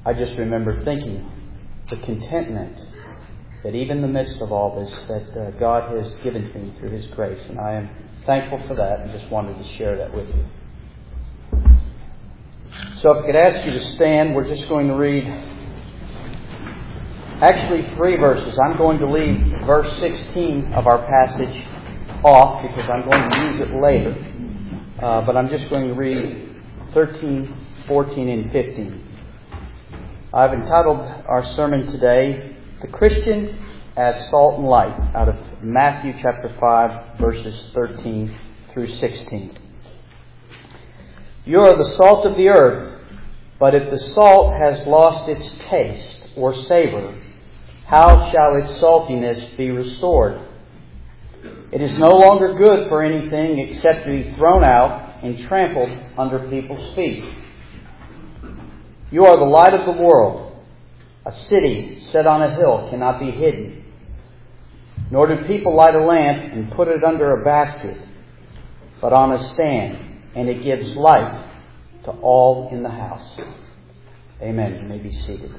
I just remember thinking the contentment that even in the midst of all this, that God has given to me through His grace. And I am thankful for that and just wanted to share that with you. So if I could ask you to stand, we're just going to read actually 3 verses. I'm going to leave verse 16 of our passage off because I'm going to use it later. But I'm just going to read 13, 14, and 15. I've entitled our sermon today, The Christian as Salt and Light, out of Matthew chapter 5, verses 13 through 16. You are the salt of the earth, but if the salt has lost its taste or savor, how shall its saltiness be restored? It is no longer good for anything except to be thrown out and trampled under people's feet. You are the light of the world. A city set on a hill cannot be hidden. Nor do people light a lamp and put it under a basket, but on a stand, and it gives light to all in the house. Amen. You may be seated.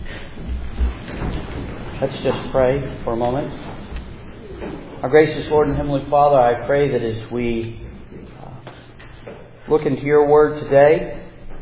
Let's just pray for a moment. Our gracious Lord and Heavenly Father, I pray that as we look into your word today,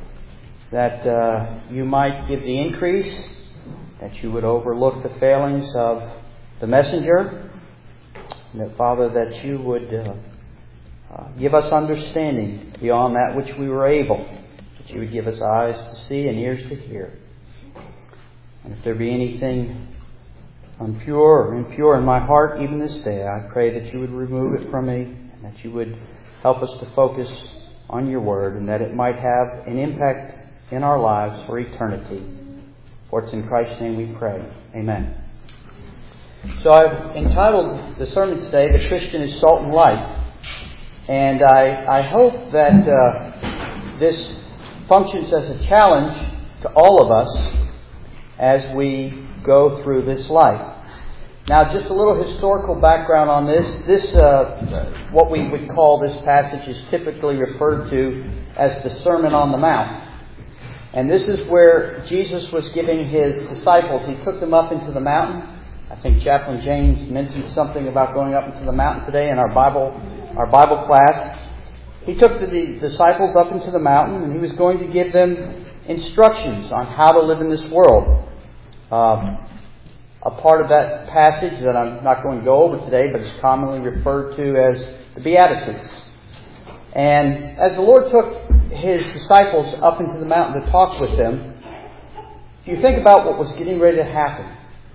that you might give the increase, that you would overlook the failings of the messenger, and that, Father, that you would give us understanding beyond that which we were able, that you would give us eyes to see and ears to hear. And if there be anything impure or impure in my heart even this day, I pray that you would remove it from me, and that you would help us to focus on your word, and that it might have an impact in our lives for eternity. For it's in Christ's name we pray. Amen. So I've entitled the sermon today, The Christian is Salt and Light. And I hope that this functions as a challenge to all of us as we go through this life. Now, just a little historical background on this. What we would call this passage is typically referred to as the Sermon on the Mount. And this is where Jesus was giving His disciples. He took them up into the mountain. I think Chaplain James mentioned something about going up into the mountain today in our Bible class. He took the disciples up into the mountain, and He was going to give them instructions on how to live in this world. A part of that passage that I'm not going to go over today, but is commonly referred to as the Beatitudes. And as the Lord took His disciples up into the mountain to talk with them, if you think about what was getting ready to happen,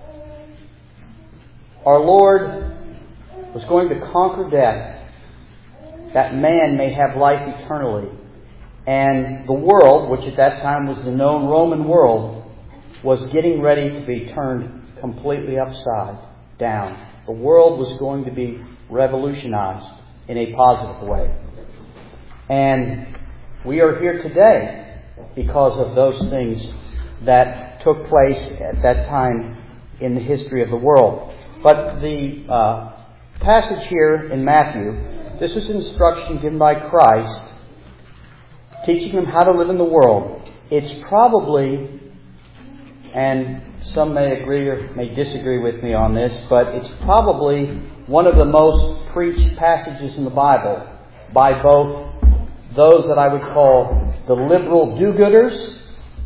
our Lord was going to conquer death, that man may have life eternally. And the world, which at that time was the known Roman world, was getting ready to be turned completely upside down. The world was going to be revolutionized in a positive way. And we are here today because of those things that took place at that time in the history of the world. But the passage here in Matthew, this was instruction given by Christ, teaching them how to live in the world. It's probably, and some may agree or may disagree with me on this, but it's probably one of the most preached passages in the Bible by both those that I would call the liberal do-gooders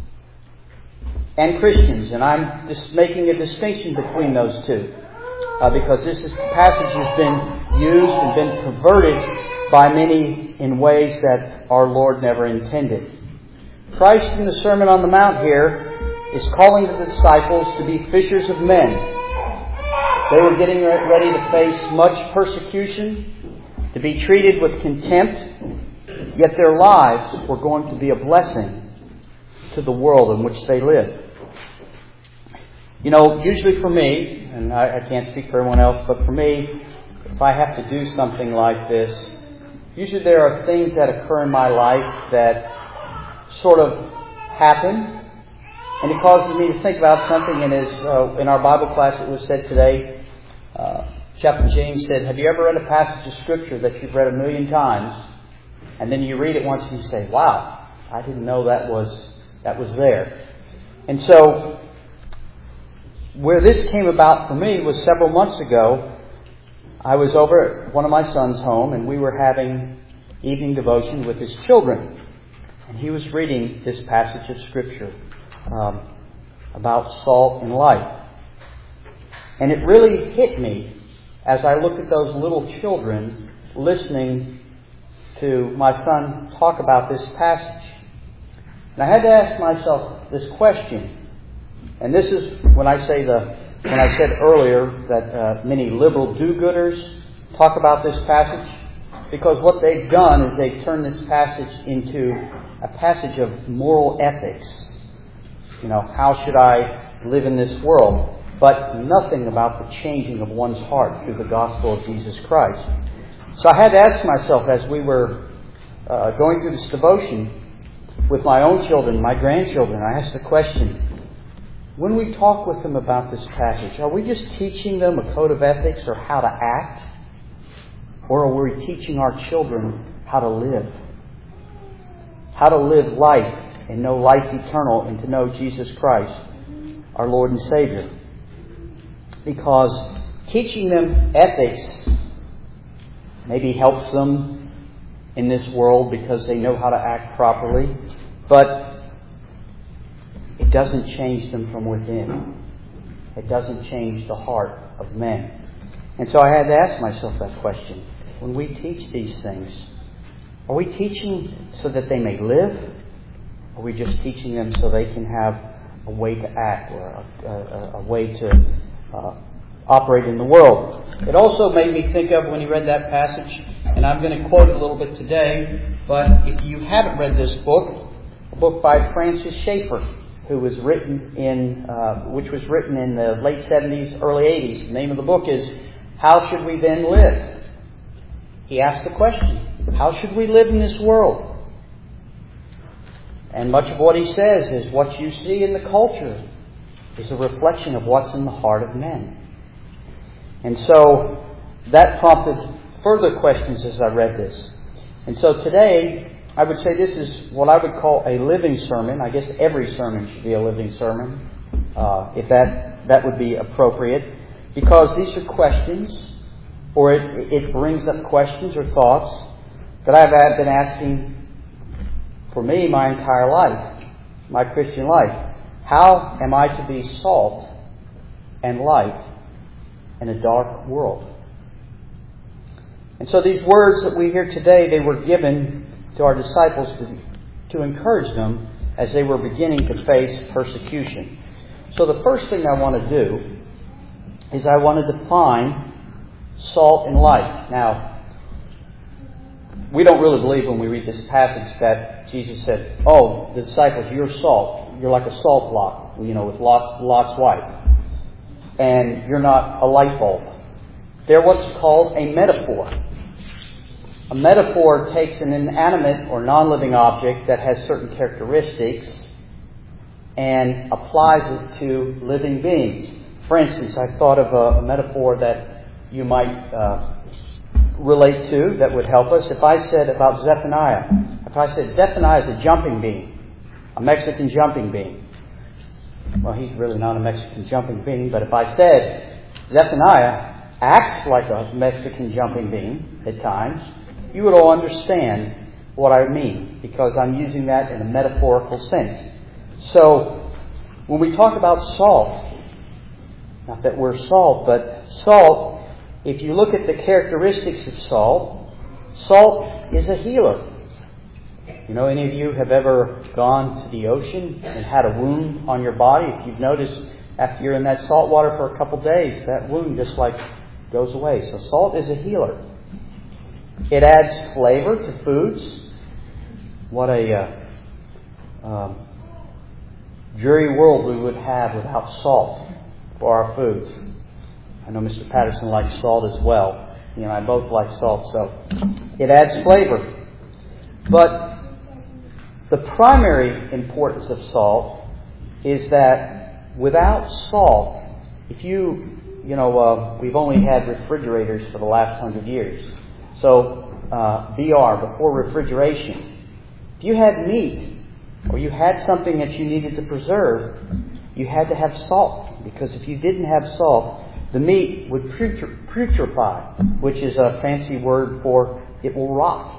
and Christians. And I'm just making a distinction between those two. Because this passage has been used and been perverted by many in ways that our Lord never intended. Christ in the Sermon on the Mount here is calling the disciples to be fishers of men. They were getting ready to face much persecution, to be treated with contempt, yet their lives were going to be a blessing to the world in which they lived. You know, usually for me, and I can't speak for everyone else, but for me, if I have to do something like this, usually there are things that occur in my life that sort of happen, and it causes me to think about something. And as in our Bible class it was said today, Chaplain James said, have you ever read a passage of Scripture that you've read 1,000,000 times, and then you read it once and you say, wow, I didn't know that was there. And so, where this came about for me was several months ago. I was over at one of my son's home, and we were having evening devotion with his children. And he was reading this passage of Scripture about salt and light. And it really hit me as I looked at those little children listening to my son talk about this passage. And I had to ask myself this question. And this is when I said earlier that many liberal do-gooders talk about this passage, because what they've done is they've turned this passage into a passage of moral ethics. You know, how should I live in this world? But nothing about the changing of one's heart through the gospel of Jesus Christ. So I had to ask myself as we were going through this devotion with my own children, my grandchildren, I asked the question, when we talk with them about this passage, are we just teaching them a code of ethics or how to act? Or are we teaching our children how to live? How to live life and know life eternal and to know Jesus Christ, our Lord and Savior. Because teaching them ethics maybe helps them in this world because they know how to act properly, but it doesn't change them from within. It doesn't change the heart of men. And so I had to ask myself that question. When we teach these things, are we teaching so that they may live? Or are we just teaching them so they can have a way to act or a way to operate in the world? It also made me think of when he read that passage, and I'm going to quote it a little bit today, but if you haven't read this book, a book by Francis Schaeffer, which was written in the late 70s, early 80s. The name of the book is How Should We Then Live? He asked the question, how should we live in this world? And much of what he says is what you see in the culture is a reflection of what's in the heart of men. And so that prompted further questions as I read this. And so today, I would say this is what I would call a living sermon. I guess every sermon should be a living sermon, if that would be appropriate. Because these are questions, or it brings up questions or thoughts that I've been asking for me my entire life, my Christian life. How am I to be salt and light in a dark world? And so these words that we hear today, they were given to our disciples to encourage them as they were beginning to face persecution. So the first thing I want to do is I want to define salt and light. Now, we don't really believe when we read this passage that Jesus said, oh, the disciples, you're salt. You're like a salt block, with Lot's wife. And you're not a light bulb. They're what's called a metaphor. A metaphor takes an inanimate or non-living object that has certain characteristics and applies it to living beings. For instance, I thought of a metaphor that you might relate to that would help us. If I said about Zephaniah, Zephaniah is a jumping bean, a Mexican jumping bean. Well, he's really not a Mexican jumping bean, but if I said Zephaniah acts like a Mexican jumping bean at times, you would all understand what I mean, because I'm using that in a metaphorical sense. So, when we talk about salt, not that we're salt, but salt, if you look at the characteristics of salt, salt is a healer. Any of you have ever gone to the ocean and had a wound on your body? If you've noticed, after you're in that salt water for a couple days, that wound just goes away. So salt is a healer. It adds flavor to foods. What a dreary world we would have without salt for our foods. I know Mr. Patterson likes salt as well. I both like salt, so it adds flavor. But the primary importance of salt is that without salt, if we've only had refrigerators for the last 100 years. So, BR, before refrigeration, if you had meat or you had something that you needed to preserve, you had to have salt. Because if you didn't have salt, the meat would putrefy, which is a fancy word for it will rot.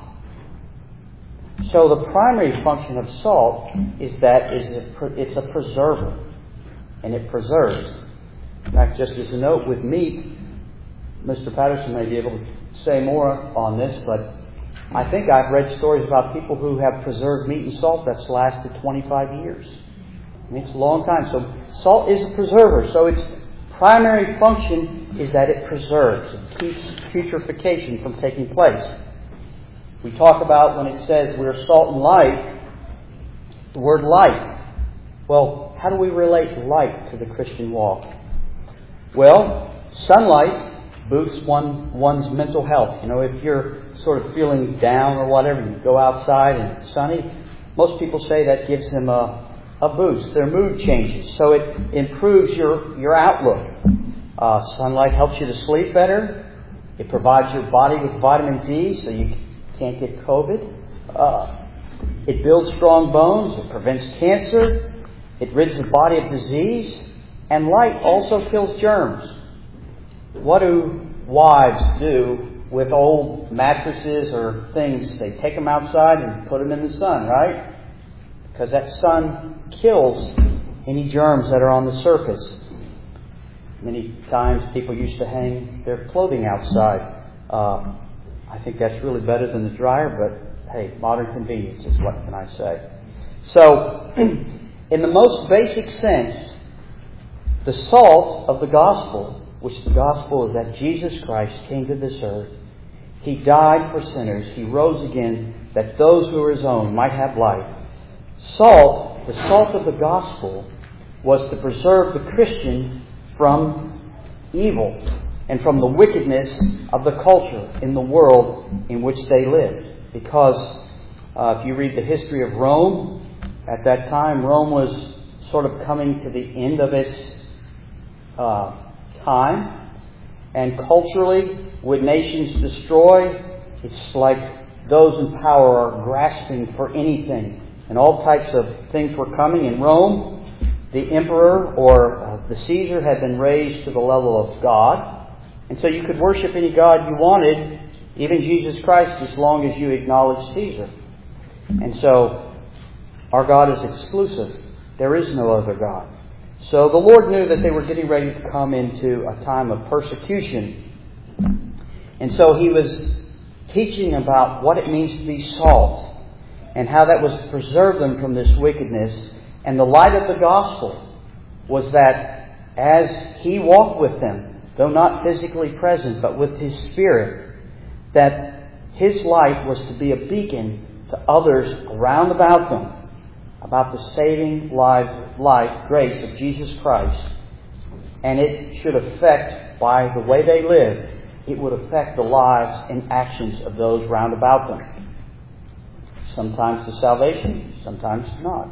So the primary function of salt is that it's a preserver, and it preserves. In fact, just as a note with meat, Mr. Patterson may be able to say more on this, but I think I've read stories about people who have preserved meat and salt that's lasted 25 years. I mean, it's a long time. So salt is a preserver. So its primary function is that it preserves. It keeps putrefaction from taking place. We talk about when it says we're salt and light, the word light. Well, how do we relate light to the Christian walk? Well, sunlight boosts one's mental health. You know, if you're sort of feeling down or whatever, you go outside and it's sunny, most people say that gives them a boost. Their mood changes. So it improves your outlook. Sunlight helps you to sleep better. It provides your body with vitamin D so you can't get COVID. It builds strong bones. It prevents cancer. It rids the body of disease. And light also kills germs. What do wives do with old mattresses or things? They take them outside and put them in the sun, right? Because that sun kills any germs that are on the surface. Many times people used to hang their clothing outside. I think that's really better than the dryer, but hey, modern conveniences, what can I say? So, in the most basic sense, the salt of the gospel, which the gospel is that Jesus Christ came to this earth, He died for sinners, He rose again, that those who are His own might have life. Salt, the salt of the gospel, was to preserve the Christian from evil and from the wickedness of the culture in the world in which they lived. Because if you read the history of Rome, at that time Rome was sort of coming to the end of its time. And culturally, with nations destroyed, it's like those in power are grasping for anything. And all types of things were coming. In Rome, the emperor or the Caesar had been raised to the level of God. And so you could worship any god you wanted, even Jesus Christ, as long as you acknowledged Caesar. And so our God is exclusive. There is no other God. So the Lord knew that they were getting ready to come into a time of persecution. And so He was teaching about what it means to be salt and how that was to preserve them from this wickedness. And the light of the gospel was that as He walked with them, though not physically present, but with His Spirit, that His light was to be a beacon to others around about them about the saving life, grace of Jesus Christ. And it should affect, by the way they lived, it would affect the lives and actions of those round about them. Sometimes to salvation, sometimes not.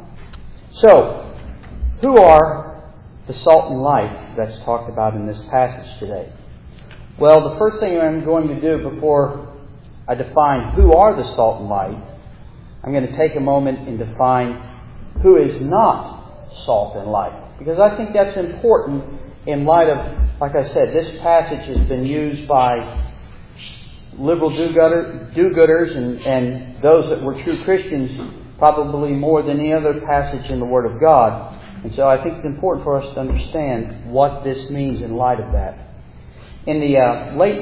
So, who are the salt and light that's talked about in this passage today? Well, the first thing I'm going to do before I define who are the salt and light, I'm going to take a moment and define who is not salt and light. Because I think that's important in light of, like I said, this passage has been used by liberal do-gooders and those that were true Christians probably more than any other passage in the Word of God. And so I think it's important for us to understand what this means in light of that. In the late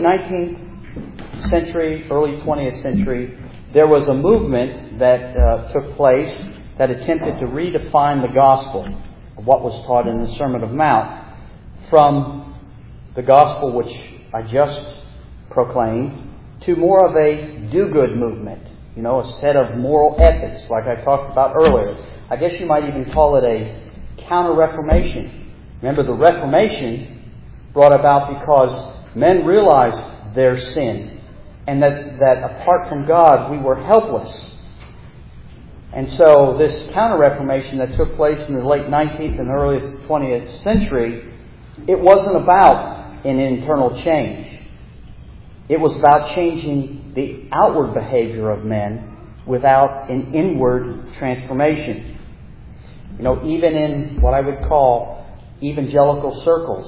19th century, early 20th century, there was a movement that took place that attempted to redefine the gospel of what was taught in the Sermon on the Mount from the gospel which I just proclaimed to more of a do-good movement, a set of moral ethics like I talked about earlier. I guess you might even call it a counter-reformation. Remember, the Reformation brought about because men realized their sin and that apart from God we were helpless. And so this counter-reformation that took place in the late 19th and early 20th century, it wasn't about an internal change. It was about changing the outward behavior of men without an inward transformation. Even in what I would call evangelical circles,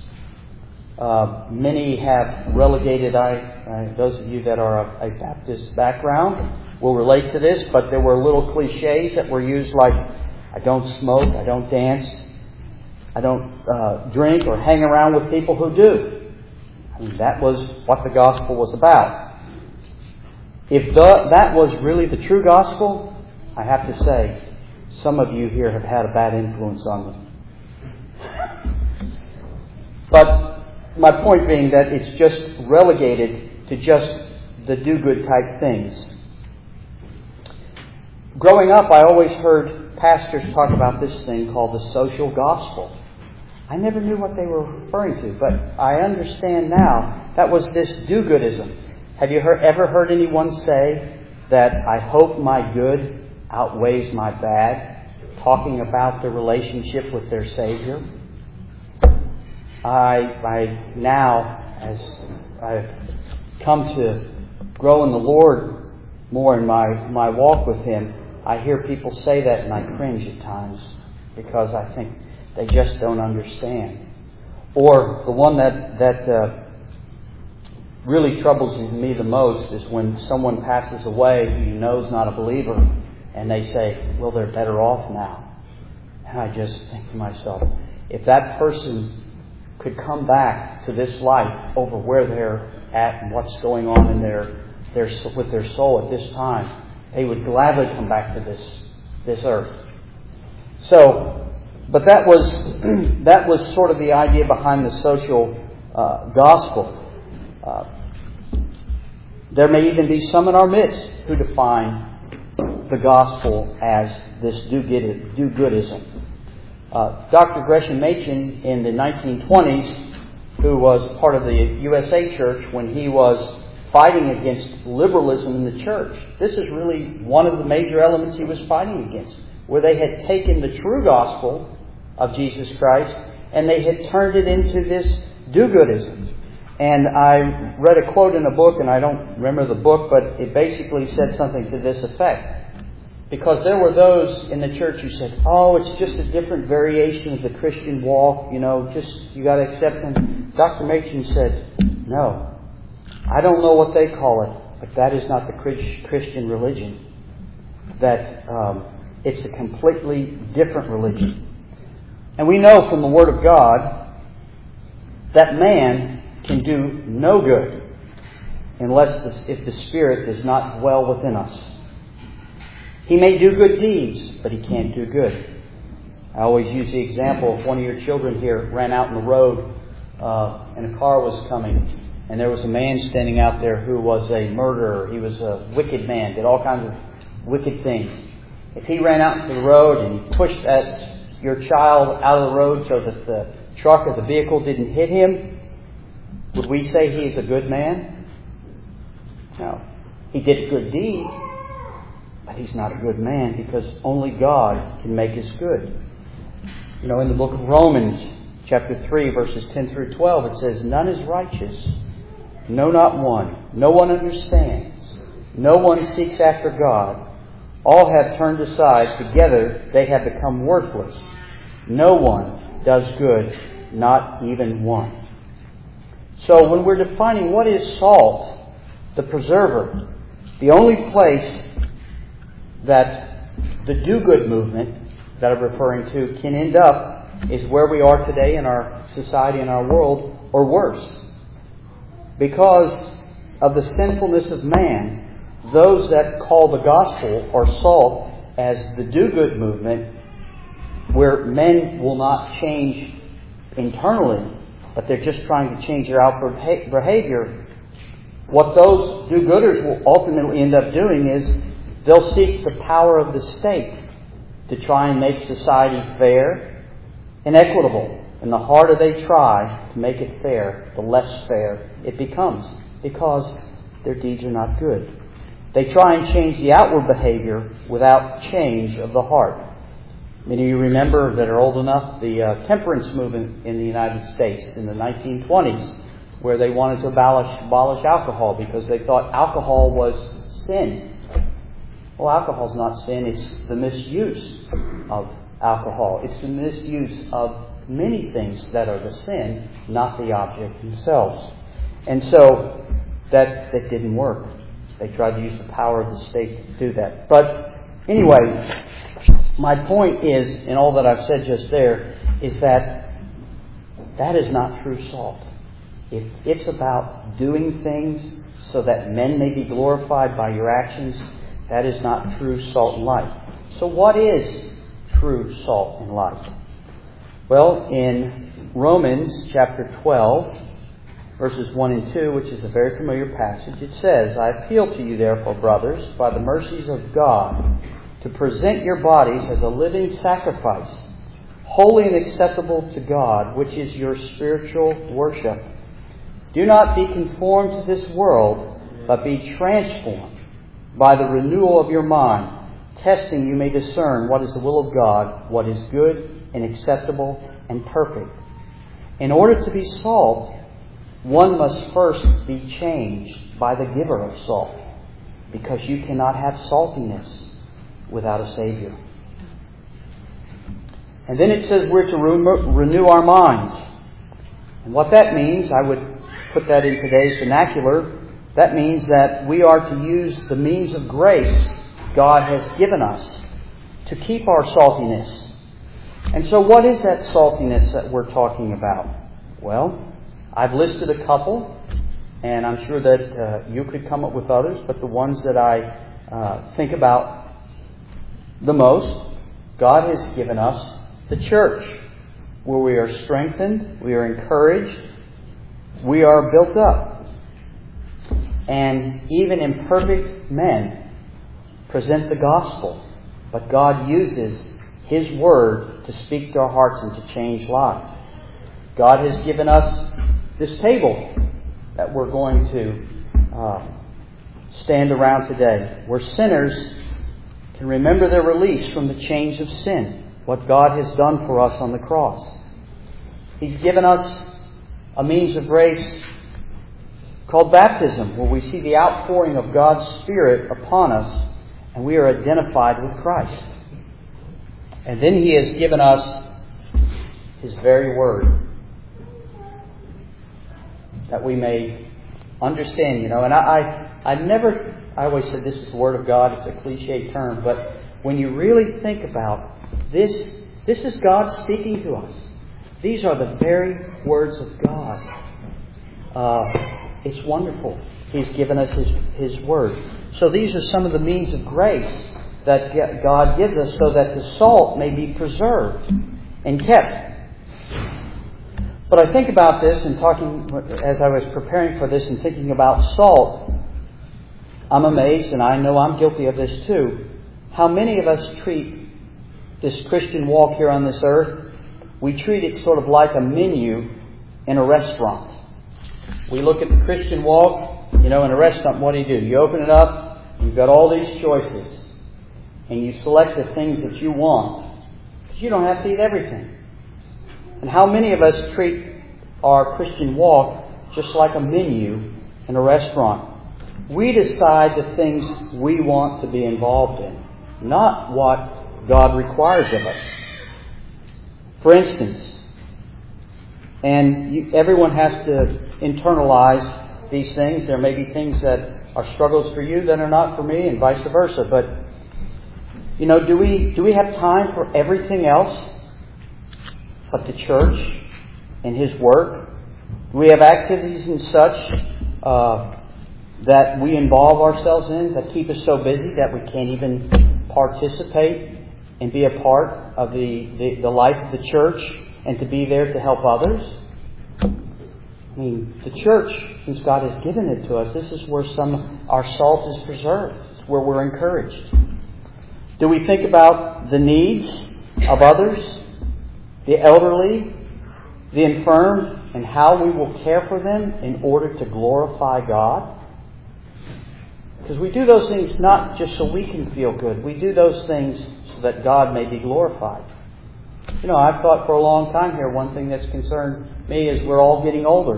many have relegated, those of you that are of a Baptist background will relate to this, but there were little cliches that were used like, I don't smoke, I don't dance, I don't drink or hang around with people who do. That was what the gospel was about. If that was really the true gospel, I have to say, some of you here have had a bad influence on me. But my point being that it's just relegated to just the do-good type things. Growing up, I always heard pastors talk about this thing called the social gospel. I never knew what they were referring to, but I understand now that was this do-goodism. Have you ever heard anyone say that I hope my good outweighs my bad, talking about the relationship with their Savior? I now, as I've come to grow in the Lord more in my walk with Him, I hear people say that and I cringe at times because I think they just don't understand. Or the one that really troubles me the most is when someone passes away who you know is not a believer and they say, well, they're better off now. And I just think to myself, if that person could come back to this life over where they're at and what's going on in with their soul at this time, they would gladly come back to this earth. So, but that was sort of the idea behind the social gospel. There may even be some in our midst who define the gospel as this do-goodism. Dr. Gresham Machen in the 1920s, who was part of the USA Church when he was fighting against liberalism in the church, this is really one of the major elements he was fighting against, where they had taken the true gospel of Jesus Christ and they had turned it into this do-goodism. And I read a quote in a book, and I don't remember the book, but it basically said something to this effect. Because there were those in the church who said, oh, it's just a different variation of the Christian walk, you got to accept them. Dr. Machen said, no, I don't know what they call it, but that is not the Christian religion. That it's a completely different religion. And we know from the Word of God that man can do no good if the Spirit does not dwell within us. He may do good deeds, but he can't do good. I always use the example of one of your children here ran out in the road and a car was coming. And there was a man standing out there who was a murderer. He was a wicked man, did all kinds of wicked things. If he ran out into the road and he pushed your child out of the road so that the truck or the vehicle didn't hit him, would we say he's a good man? No. He did a good deed. But he's not a good man because only God can make us good. In the book of Romans, chapter 3, verses 10 through 12, it says, none is righteous. No, not one. No one understands. No one seeks after God. All have turned aside. Together they have become worthless. No one does good, not even one. So when we're defining what is salt, the preserver, the only place that the do-good movement that I'm referring to can end up is where we are today in our society and our world, or worse. Because of the sinfulness of man, those that call the gospel or salt as the do-good movement, where men will not change internally, but they're just trying to change their outward behavior, what those do-gooders will ultimately end up doing is they'll seek the power of the state to try and make society fair and equitable. And the harder they try to make it fair, the less fair it becomes, because their deeds are not good. They try and change the outward behavior without change of the heart. Many of you remember that are old enough the temperance movement in the United States in the 1920s, where they wanted to abolish alcohol because they thought alcohol was sin. Well, alcohol's not sin, it's the misuse of alcohol. It's the misuse of many things that are the sin, not the object themselves. And so that didn't work. They tried to use the power of the state to do that. But anyway, my point is, in all that I've said just there, is that is not true salt. If it's about doing things so that men may be glorified by your actions, that is not true salt and light. So what is true salt and light? Well, in Romans chapter 12, verses 1 and 2, which is a very familiar passage, it says, I appeal to you, therefore, brothers, by the mercies of God, to present your bodies as a living sacrifice, holy and acceptable to God, which is your spiritual worship. Do not be conformed to this world, but be transformed by the renewal of your mind, testing you may discern what is the will of God, what is good and acceptable and perfect. In order to be salt, one must first be changed by the giver of salt, because you cannot have saltiness without a Savior. And then it says we're to renew our minds. And what that means, I would put that in today's vernacular, that means that we are to use the means of grace God has given us to keep our saltiness. And so what is that saltiness that we're talking about? Well, I've listed a couple, and I'm sure that you could come up with others, but the ones that I think about the most, God has given us the church, where we are strengthened, we are encouraged, we are built up. And even imperfect men present the gospel, but God uses His Word to speak to our hearts and to change lives. God has given us this table that we're going to stand around today, where sinners can remember their release from the chains of sin, what God has done for us on the cross. He's given us a means of grace called baptism, where we see the outpouring of God's Spirit upon us and we are identified with Christ. And then He has given us His very Word, that we may understand, and I always said this is the Word of God. It's a cliche term, but when you really think about this is God speaking to us. These are the very words of God. It's wonderful. He's given us His Word. So these are some of the means of grace that God gives us so that the salt may be preserved and kept. But I think about this and talking, as I was preparing for this and thinking about salt, I'm amazed, and I know I'm guilty of this too, how many of us treat this Christian walk here on this earth, we treat it sort of like a menu in a restaurant. We look at the Christian walk, in a restaurant, what do? You open it up, you've got all these choices, and you select the things that you want, because you don't have to eat everything. And how many of us treat our Christian walk just like a menu in a restaurant? We decide the things we want to be involved in, not what God requires of us. For instance, and everyone has to internalize these things. There may be things that are struggles for you that are not for me, and vice versa. But do we have time for everything else but the church and His work? Do we have activities and such that we involve ourselves in that keep us so busy that we can't even participate and be a part of the life of the church and to be there to help others? I mean, the church, since God has given it to us, this is where our salt is preserved. It's where we're encouraged. Do we think about the needs of others, the elderly, the infirm, and how we will care for them in order to glorify God? Because we do those things not just so we can feel good. We do those things so that God may be glorified. I've thought for a long time here, one thing that's concerned me is we're all getting older.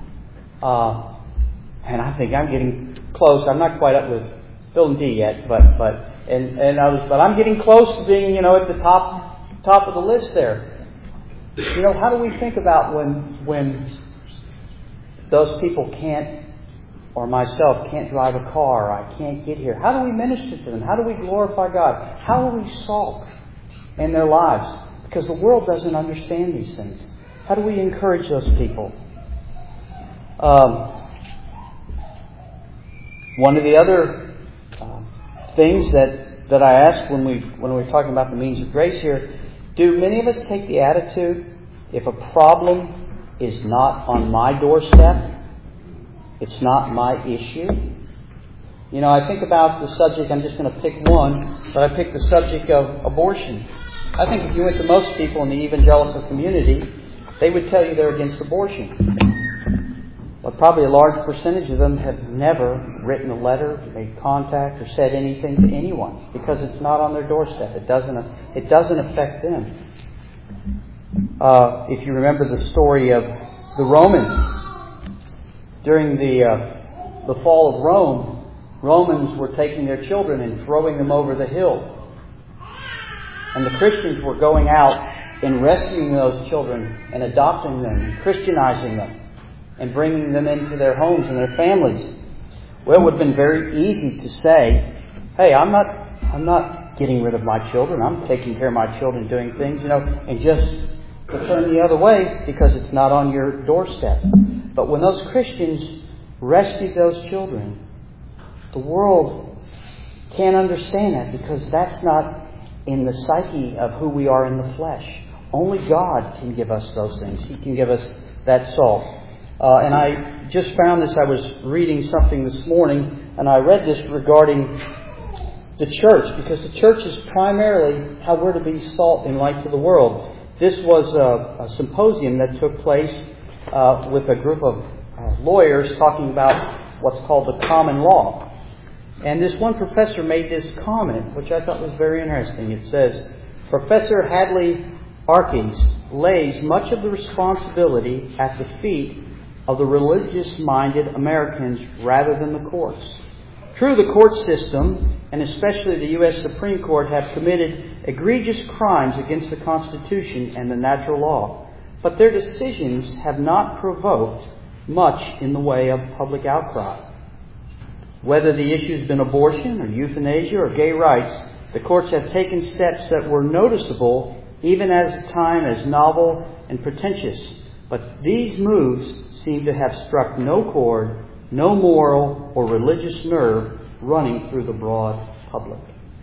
And I think I'm getting close. I'm not quite up with Phil and Dee yet, but I'm getting close to being, at the top top of the list there. You know, how do we think about when those people can't, or myself can't drive a car, or I can't get here? How do we minister to them? How do we glorify God? How are we salt in their lives? Because the world doesn't understand these things. How do we encourage those people? One of the other things that I ask when we're talking about the means of grace here, do many of us take the attitude, if a problem is not on my doorstep, it's not my issue? You know, I think about the subject, I'm just going to pick one, but I picked the subject of abortion. I think if you went to most people in the evangelical community, they would tell you they're against abortion. But probably a large percentage of them have never written a letter, made contact, or said anything to anyone because it's not on their doorstep. It doesn't affect them. If you remember the story of the Romans, during the fall of Rome, Romans were taking their children and throwing them over the hill. And the Christians were going out and rescuing those children and adopting them and Christianizing them and bringing them into their homes and their families. Well, it would have been very easy to say, hey, I'm not getting rid of my children. I'm taking care of my children, doing things, and just to turn the other way because it's not on your doorstep. But when those Christians rescued those children, the world can't understand that because that's not in the psyche of who we are in the flesh. Only God can give us those things. He can give us that salt. And I just found this. I was reading something this morning, and I read this regarding the church, because the church is primarily how we're to be salt and light to the world. This was a symposium that took place with a group of lawyers talking about what's called the common law. And this one professor made this comment, which I thought was very interesting. It says, Professor Hadley Arkins lays much of the responsibility at the feet of the religious-minded Americans rather than the courts. True, the court system, and especially the U.S. Supreme Court, have committed egregious crimes against the Constitution and the natural law, but their decisions have not provoked much in the way of public outcry. Whether the issue has been abortion or euthanasia or gay rights, the courts have taken steps that were noticeable even at the time as novel and pretentious. But these moves seem to have struck no chord, no moral or religious nerve running through the broad public.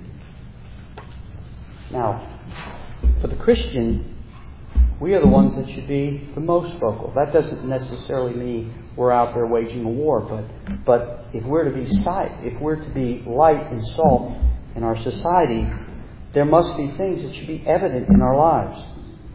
Now, for the Christian, we are the ones that should be the most vocal. That doesn't necessarily mean we're out there waging a war, but if we're to be light and salt in our society, there must be things that should be evident in our lives.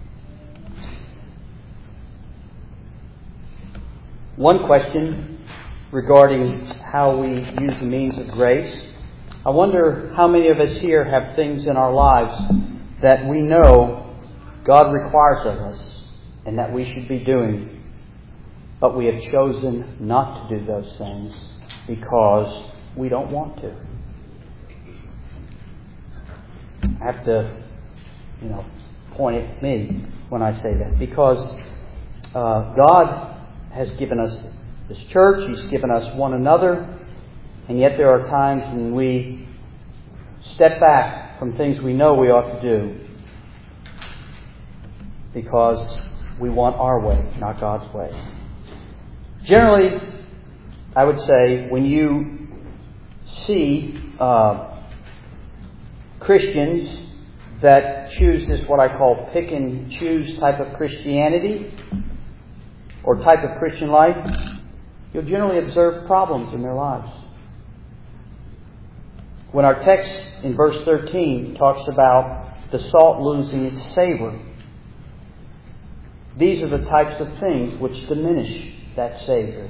One question regarding how we use the means of grace. I wonder how many of us here have things in our lives that we know God requires of us and that we should be doing, but we have chosen not to do those things because we don't want to. I have to, point at me when I say that, because God has given us this church, He's given us one another, and yet there are times when we step back from things we know we ought to do because we want our way, not God's way. Generally, I would say when you see Christians that choose this, what I call pick and choose type of Christianity or type of Christian life, you'll generally observe problems in their lives. When our text in verse 13 talks about the salt losing its savor, these are the types of things which diminish that savor.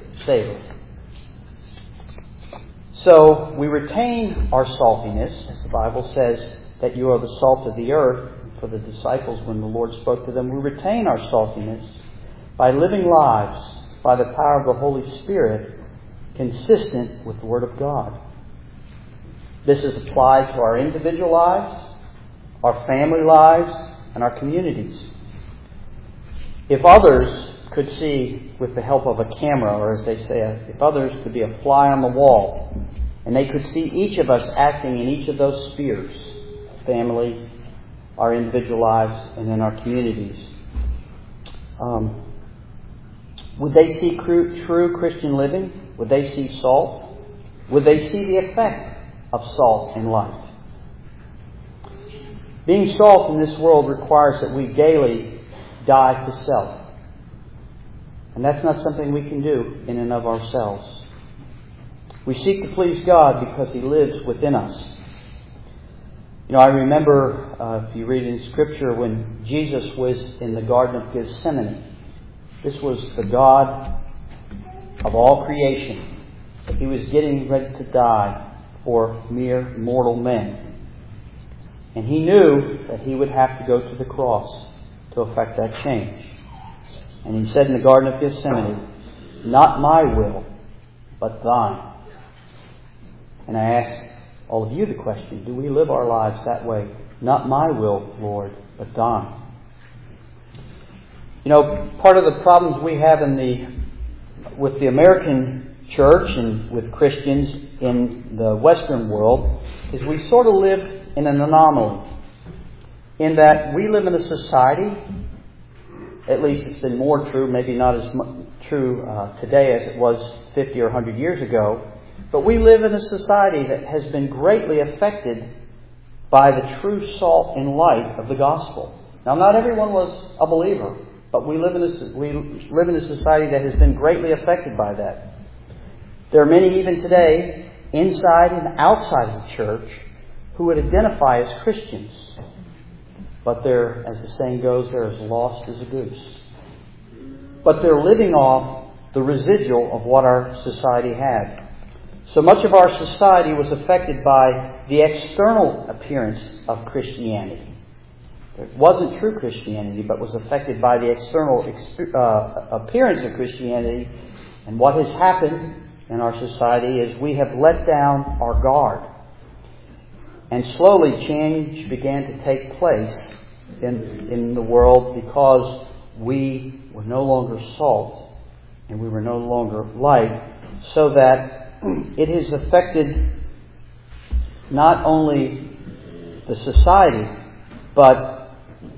So we retain our saltiness, as the Bible says that you are the salt of the earth. For the disciples, when the Lord spoke to them, we retain our saltiness by living lives by the power of the Holy Spirit consistent with the Word of God. This is applied to our individual lives, our family lives, and our communities. If others could see with the help of a camera, or as they say, if others could be a fly on the wall, and they could see each of us acting in each of those spheres, family, our individual lives, and in our communities, would they see true Christian living? Would they see salt? Would they see the effect of salt in life? Being salt in this world requires that we daily die to self. And that's not something we can do in and of ourselves. We seek to please God because He lives within us. I remember, if you read in Scripture, when Jesus was in the Garden of Gethsemane. This was the God of all creation. He was getting ready to die for mere mortal men. And He knew that He would have to go to the cross to effect that change. And He said in the Garden of Gethsemane, "Not my will, but thine." And I ask all of you the question, do we live our lives that way? Not my will, Lord, but thine. Part of the problems we have with the American church and with Christians in the Western world is we sort of live in an anomaly. In that we live in a society, at least it's been more true, maybe not as true today as it was 50 or 100 years ago, but we live in a society that has been greatly affected by the true salt and light of the gospel. Now, not everyone was a believer, but we live in a society that has been greatly affected by that. There are many even today, inside and outside of the church, who would identify as Christians. But they're, as the saying goes, they're as lost as a goose. But they're living off the residual of what our society had. So much of our society was affected by the external appearance of Christianity. It wasn't true Christianity, but was affected by the external appearance of Christianity. And what has happened in our society is we have let down our guard. And slowly change began to take place in the world because we were no longer salt and we were no longer light, so that it has affected not only the society, but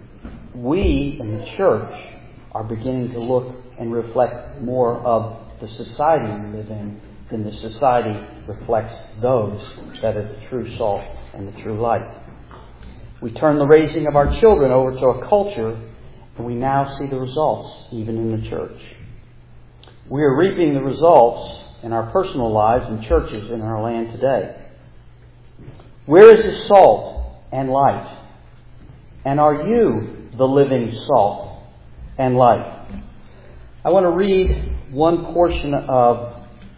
we in the church are beginning to look and reflect more of the society we live in than the society reflects those that are the true salt and the true light. We turn the raising of our children over to a culture, and we now see the results even in the church. We are reaping the results in our personal lives and churches in our land today. Where is the salt and light? And are you the living salt and light? I want to read one portion of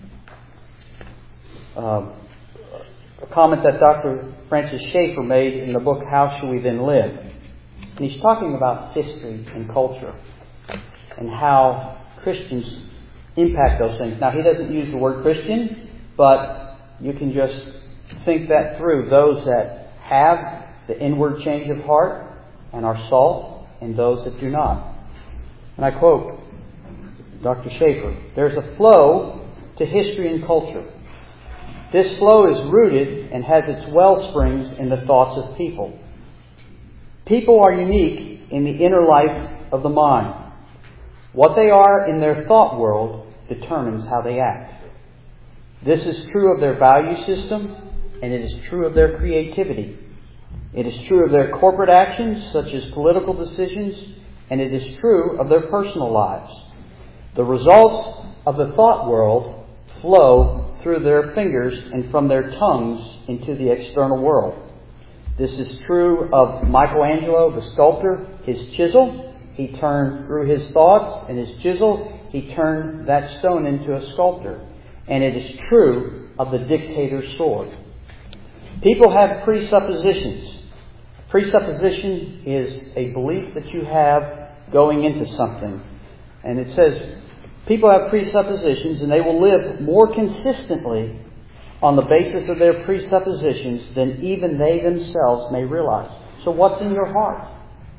a comment that Dr. Francis Schaeffer made in the book, How Shall We Then Live? And he's talking about history and culture and how Christians impact those things. Now, he doesn't use the word Christian, but you can just think that through. Those that have the inward change of heart and are salt, and those that do not. And I quote Dr. Schaeffer, "There's a flow to history and culture. This flow is rooted and has its well springs in the thoughts of people. People are unique in the inner life of the mind. What they are in their thought world determines how they act. This is true of their value system, and it is true of their creativity. It is true of their corporate actions, such as political decisions, and it is true of their personal lives. The results of the thought world flow through their fingers and from their tongues into the external world. This is true of Michelangelo, the sculptor, his chisel. He turned through his thoughts and his chisel, he turned that stone into a sculptor. And it is true of the dictator's sword. People have presuppositions. Presupposition is a belief that you have going into something. And it says people have presuppositions, and they will live more consistently on the basis of their presuppositions than even they themselves may realize. So what's in your heart?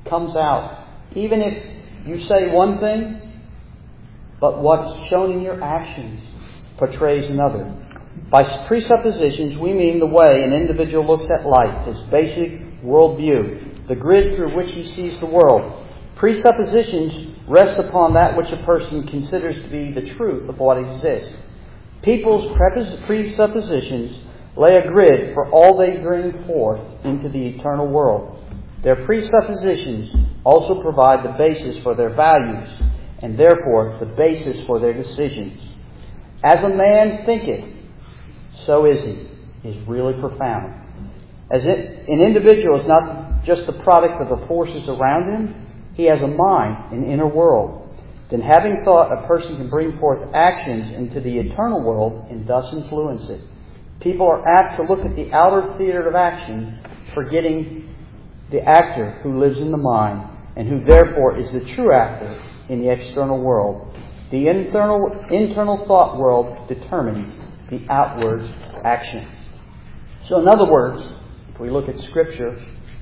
comes out. Even if you say one thing, but what's shown in your actions portrays another. By presuppositions, we mean the way an individual looks at life, his basic worldview, the grid through which he sees the world. Presuppositions rest upon that which a person considers to be the truth of what exists. People's presuppositions lay a grid for all they bring forth into the eternal world. Their presuppositions also provide the basis for their values, and therefore the basis for their decisions. As a man thinketh, so is he, is really profound. As an individual is not just the product of the forces around him, he has a mind, an inner world. Then having thought, a person can bring forth actions into the eternal world and thus influence it. People are apt to look at the outer theater of action, forgetting the actor who lives in the mind and who therefore is the true actor in the external world. The internal thought world determines the outward action. So in other words, if we look at Scripture,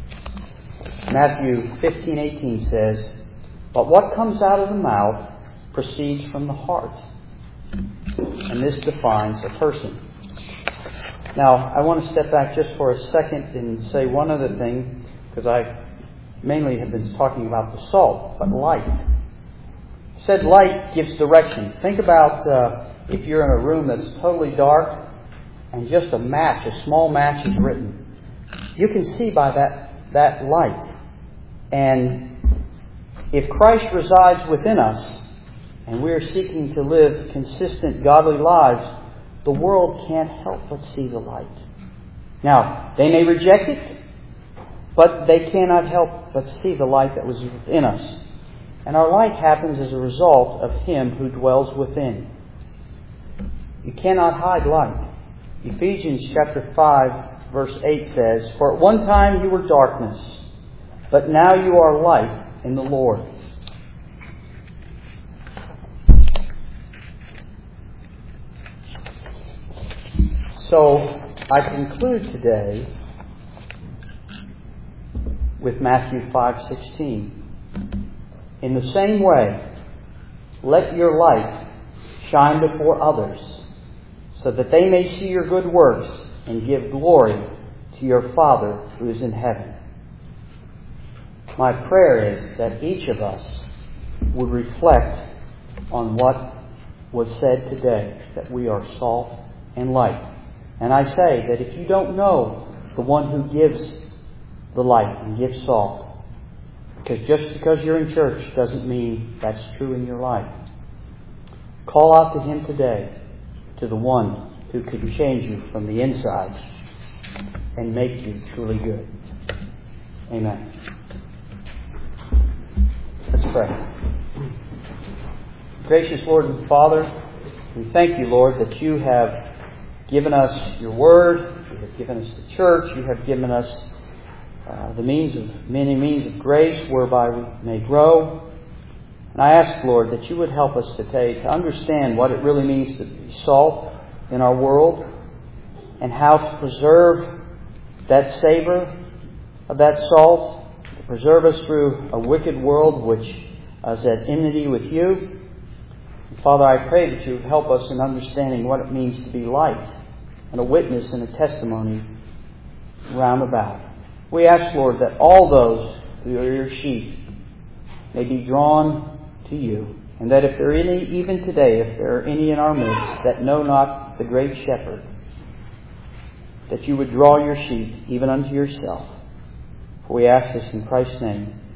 Matthew 15:18 says, "But what comes out of the mouth proceeds from the heart." And this defines a person. Now, I want to step back just for a second and say one other thing, because I mainly have been talking about the salt, but light. I said light gives direction. Think about if you're in a room that's totally dark and just a small match is lit. You can see by that light. And if Christ resides within us and we are seeking to live consistent, godly lives, the world can't help but see the light. Now, they may reject it, but they cannot help but see the light that was within us. And our light happens as a result of Him who dwells within. You cannot hide light. Ephesians chapter 5, verse 8 says, "For at one time you were darkness, but now you are light in the Lord." So, I conclude today with Matthew 5:16. "In the same way, let your light shine before others, so that they may see your good works and give glory to your Father who is in heaven." My prayer is that each of us would reflect on what was said today, that we are salt and light. And I say that if you don't know the one who gives the light and gives salt, because just because you're in church doesn't mean that's true in your life, call out to Him today, to the one who can change you from the inside and make you truly good. Amen. Let's pray. Gracious Lord and Father, we thank you, Lord, that you have given us your word, you have given us the church, you have given us many means of grace whereby we may grow. And I ask, Lord, that you would help us today to understand what it really means to be salt in our world and how to preserve that savor of that salt, to preserve us through a wicked world which is at enmity with you. And Father, I pray that you would help us in understanding what it means to be light and a witness and a testimony round about. We ask, Lord, that all those who are your sheep may be drawn to you, and that if there are any, even today, if there are any in our midst that know not the great shepherd, that you would draw your sheep even unto yourself. For we ask this in Christ's name.